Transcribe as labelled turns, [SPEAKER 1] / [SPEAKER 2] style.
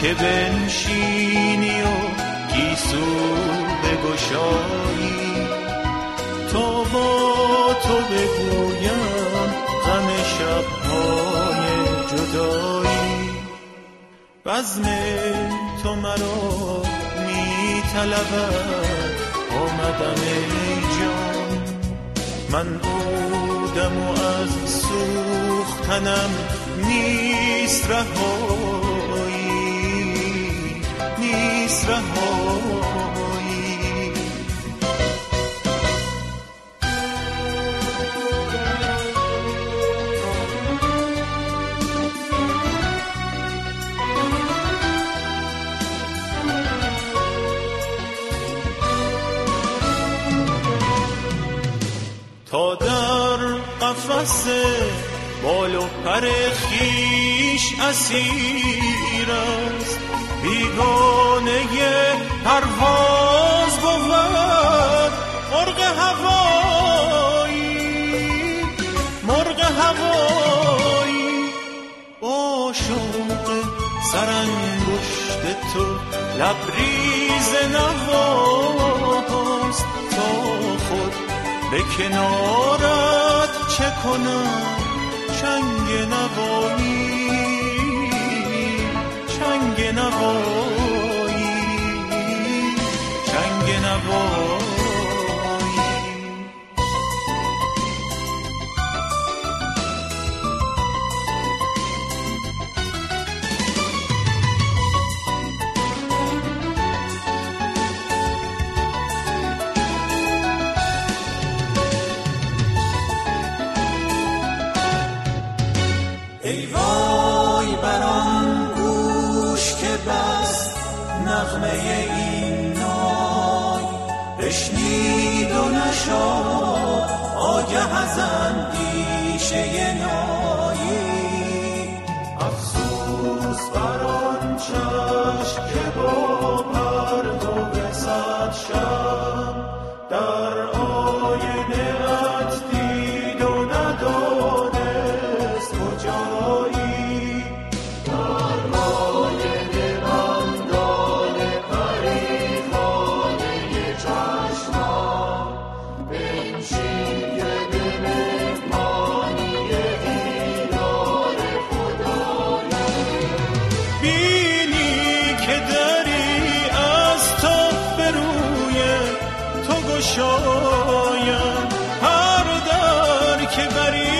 [SPEAKER 1] که بنشینی و گیسو بگشایی تا با تو بگویم غم شب‌های جدایی. بزم تو مرا می‌طلبد آمدم ای جان، من عودم و از سوختنم نیست رهایی، نیست رهایی. تا در قفس بال و پر خویش اسیر است، بیگانه پرواز بود مرغ هوایی، مرغ هوایی. با شوق سرانگشت تو لبریز نواست، تا خود به کنارت چه کنم چنگ نوایی، چنگ نوایی، چنگ نوایی.
[SPEAKER 2] ای وای بران گوش که بست نغمه این نای، بشنید و نشد آگه از اندیشه نایی. افسوس بران چشم که با پرتو صد شب در آینه ات دید و ندانست کجایی. در آینه من دانه پریخانه چشمم بنشین که به مهمانی دیدار خدایی.
[SPEAKER 1] بینی که دری از تو به روی تو گشایم، هر در که بری